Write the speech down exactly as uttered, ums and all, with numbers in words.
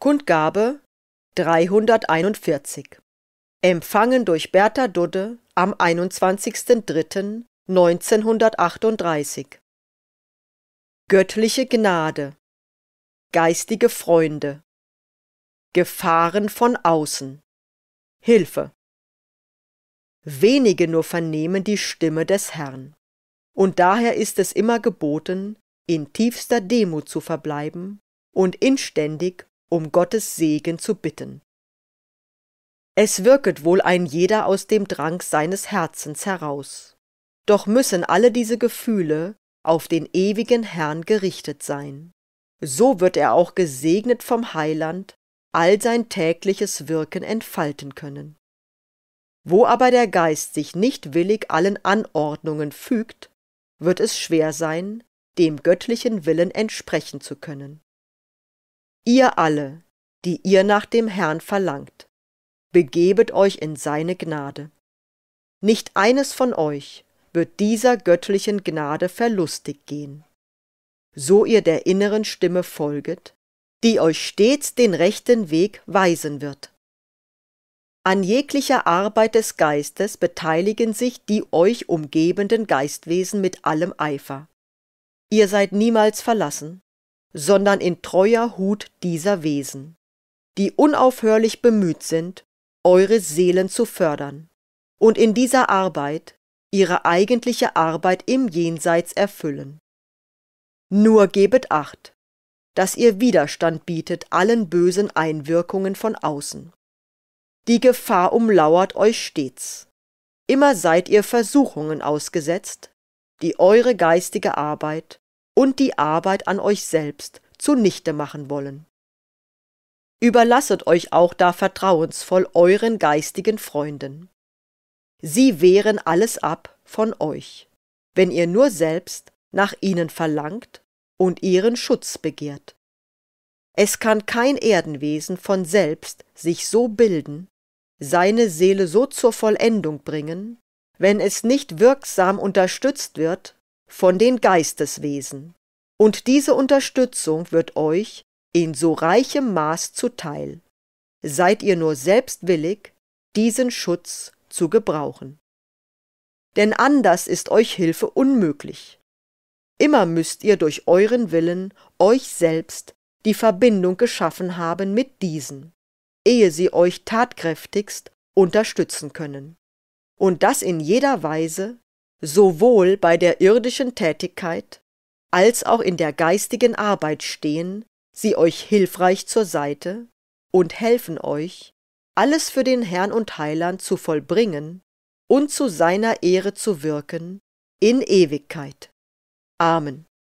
Kundgabe dreihunderteinundvierzig. Empfangen durch Bertha Dudde am einundzwanzigsten dritten neunzehnhundertachtunddreißig. Göttliche Gnade, geistige Freunde, Gefahren von außen, Hilfe. Wenige nur vernehmen die Stimme des Herrn, und daher ist es immer geboten, in tiefster Demut zu verbleiben und inständig um Gottes Segen zu bitten. Es wirket wohl ein jeder aus dem Drang seines Herzens heraus, doch müssen alle diese Gefühle auf den ewigen Herrn gerichtet sein. So wird er auch gesegnet vom Heiland all sein tägliches Wirken entfalten können. Wo aber der Geist sich nicht willig allen Anordnungen fügt, wird es schwer sein, dem göttlichen Willen entsprechen zu können. Ihr alle, die ihr nach dem Herrn verlangt, begebet euch in seine Gnade. Nicht eines von euch wird dieser göttlichen Gnade verlustig gehen, so ihr der inneren Stimme folget, die euch stets den rechten Weg weisen wird. An jeglicher Arbeit des Geistes beteiligen sich die euch umgebenden Geistwesen mit allem Eifer. Ihr seid niemals verlassen, sondern in treuer Hut dieser Wesen, die unaufhörlich bemüht sind, eure Seelen zu fördern und in dieser Arbeit ihre eigentliche Arbeit im Jenseits erfüllen. Nur gebet Acht, dass ihr Widerstand bietet allen bösen Einwirkungen von außen. Die Gefahr umlauert euch stets. Immer seid ihr Versuchungen ausgesetzt, die eure geistige Arbeit und die Arbeit an euch selbst zunichte machen wollen. Überlasset euch auch da vertrauensvoll euren geistigen Freunden. Sie wehren alles ab von euch, wenn ihr nur selbst nach ihnen verlangt und ihren Schutz begehrt. Es kann kein Erdenwesen von selbst sich so bilden, seine Seele so zur Vollendung bringen, wenn es nicht wirksam unterstützt wird von den Geisteswesen. Und diese Unterstützung wird euch in so reichem Maß zuteil, seid ihr nur selbst willig, diesen Schutz zu gebrauchen. Denn anders ist euch Hilfe unmöglich. Immer müsst ihr durch euren Willen euch selbst die Verbindung geschaffen haben mit diesen, ehe sie euch tatkräftigst unterstützen können. Und das in jeder Weise, sowohl bei der irdischen Tätigkeit als auch in der geistigen Arbeit stehen sie euch hilfreich zur Seite und helfen euch, alles für den Herrn und Heiland zu vollbringen und zu seiner Ehre zu wirken in Ewigkeit. Amen.